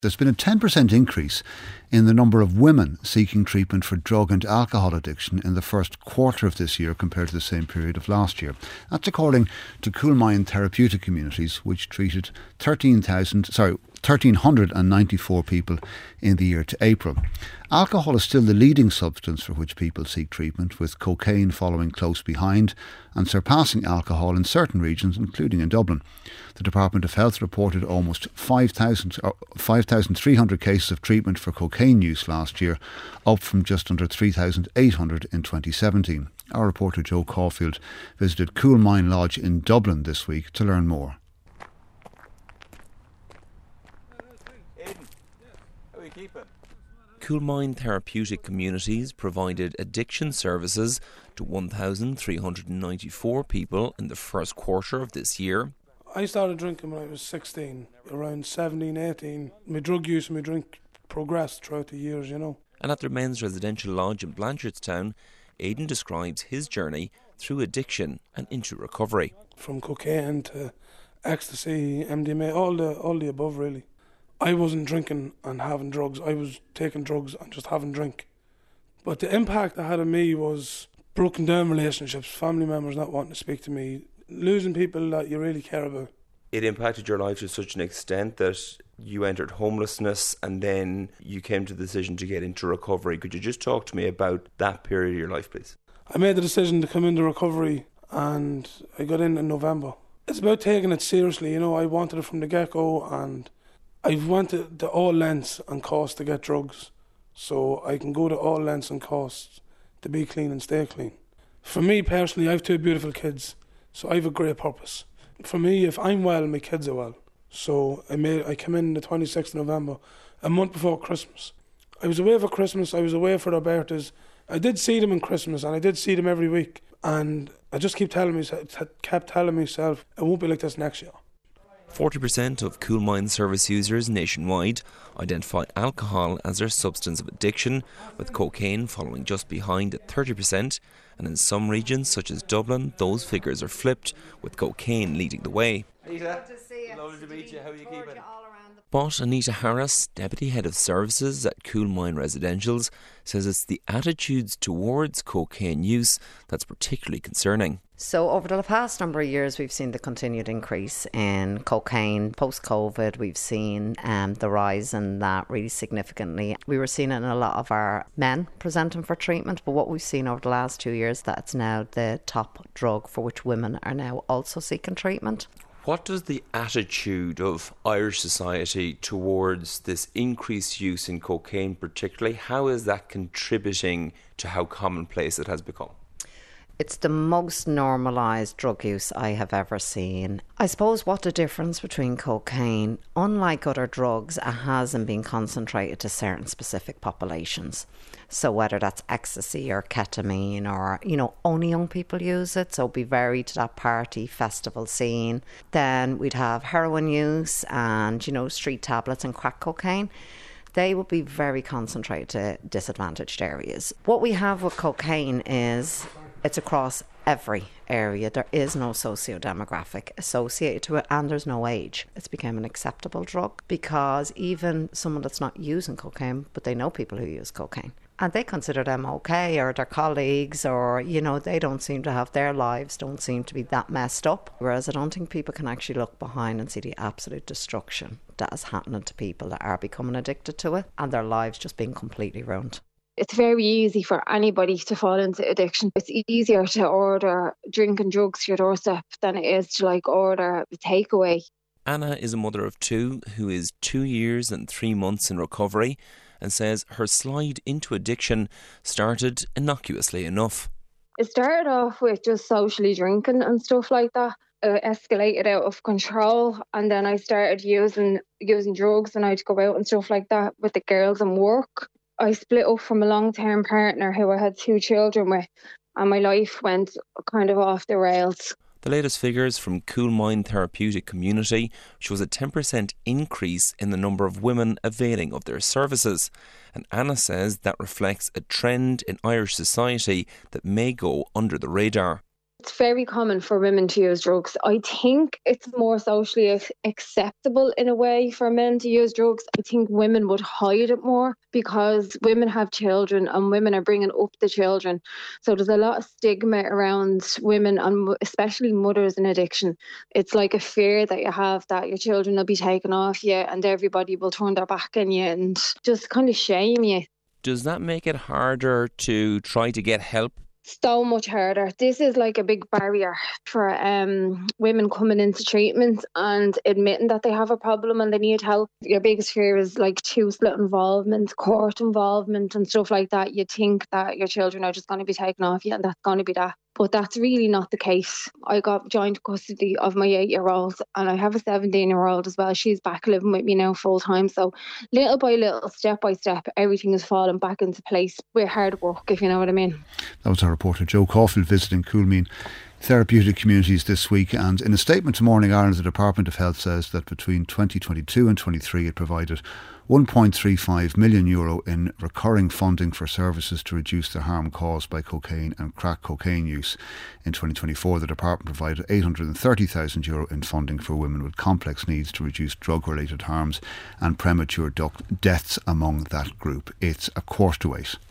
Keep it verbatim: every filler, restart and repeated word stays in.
There's been a ten percent increase in the number of women seeking treatment for drug and alcohol addiction in the first quarter of this year compared to the same period of last year. That's according to Coolmine Therapeutic Communities, which treated thirteen thousand, sorry, one thousand three hundred ninety-four people in the year to April. Alcohol is still the leading substance for which people seek treatment, with cocaine following close behind and surpassing alcohol in certain regions, including in Dublin. The Department of Health reported almost five thousand three hundred cases of treatment for cocaine use last year, up from just under three thousand eight hundred in twenty seventeen. Our reporter Joe Caulfield visited Coolmine Lodge in Dublin this week to learn more. Coolmine Therapeutic Communities provided addiction services to one thousand three hundred ninety-four people in the first quarter of this year. I started drinking when I was sixteen, around seventeen, eighteen. My drug use and my drink progressed throughout the years, you know. And at their men's residential lodge in Blanchardstown, Aidan describes his journey through addiction and into recovery. From cocaine to ecstasy, M D M A, all the, all the above really. I wasn't drinking and having drugs, I was taking drugs and just having drink. But the impact it had on me was broken down relationships, family members not wanting to speak to me, losing people that you really care about. It impacted your life to such an extent that you entered homelessness and then you came to the decision to get into recovery. Could you just talk to me about that period of your life, please? I made the decision to come into recovery and I got in in November. It's about taking it seriously, you know, I wanted it from the get-go and I went to, to all lengths and costs to get drugs, so I can go to all lengths and costs to be clean and stay clean. For me personally, I have two beautiful kids, so I have a great purpose. For me, if I'm well, my kids are well. So I made I came in the twenty-sixth of November, a month before Christmas. I was away for Christmas, I was away for their birthdays. I did see them in Christmas and I did see them every week. And I just keep telling myself, kept telling myself, it won't be like this next year. forty percent of Coolmine service users nationwide identify alcohol as their substance of addiction, with cocaine following just behind at thirty percent, and in some regions such as Dublin, those figures are flipped, with cocaine leading the way. Anita, lovely to meet you. How are you keeping? But Anita Harris, Deputy Head of Services at Coolmine Residentials, says it's the attitudes towards cocaine use that's particularly concerning. So over the past number of years, we've seen the continued increase in cocaine. Post-COVID, we've seen um, the rise in that really significantly. We were seeing it in a lot of our men presenting for treatment, but what we've seen over the last two years, that it's now the top drug for which women are now also seeking treatment. What does the attitude of Irish society towards this increased use in cocaine particularly, how is that contributing to how commonplace it has become? It's the most normalised drug use I have ever seen. I suppose what the difference between cocaine, unlike other drugs, it hasn't been concentrated to certain specific populations. So whether that's ecstasy or ketamine or, you know, only young people use it, so be varied to that party, festival scene. Then we'd have heroin use and, you know, street tablets and crack cocaine. They would be very concentrated to disadvantaged areas. What we have with cocaine is it's across every area. There is no socio-demographic associated to it and there's no age. It's become an acceptable drug because even someone that's not using cocaine, but they know people who use cocaine, and they consider them okay, or their colleagues, or, you know, they don't seem to have, their lives don't seem to be that messed up. Whereas I don't think people can actually look behind and see the absolute destruction that is happening to people that are becoming addicted to it and their lives just being completely ruined. It's very easy for anybody to fall into addiction. It's easier to order drink and drugs to your doorstep than it is to like order a takeaway. Anna is a mother of two who is two years and three months in recovery and says her slide into addiction started innocuously enough. It started off with just socially drinking and stuff like that. It escalated out of control and then I started using using drugs and I'd go out and stuff like that with the girls and work. I split up from a long-term partner who I had two children with and my life went kind of off the rails. The latest figures from Coolmine Therapeutic Community shows a ten percent increase in the number of women availing of their services. And Anna says that reflects a trend in Irish society that may go under the radar. It's very common for women to use drugs. I think it's more socially acceptable in a way for men to use drugs. I think women would hide it more because women have children and women are bringing up the children. So there's a lot of stigma around women and especially mothers in addiction. It's like a fear that you have that your children will be taken off you and everybody will turn their back on you and just kind of shame you. Does that make it harder to try to get help? So much harder. This is like a big barrier for um, women coming into treatment and admitting that they have a problem and they need help. Your biggest fear is like two-split involvement, court involvement and stuff like that. You think that your children are just going to be taken off you and that's going to be that. But that's really not the case. I got joint custody of my eight-year-old and I have a seventeen-year-old as well. She's back living with me now full-time. So little by little, step by step, everything is falling back into place with hard work, if you know what I mean. That was our reporter Jo Caulfield visiting Coolmine therapeutic communities this week, and in a statement to Morning Ireland, the Department of Health says that between twenty twenty-two and twenty-three it provided one point three five million euro in recurring funding for services to reduce the harm caused by cocaine and crack cocaine use. In twenty twenty-four the department provided eight hundred thirty thousand euro in funding for women with complex needs to reduce drug related harms and premature deaths among that group. It's a quarter to eight.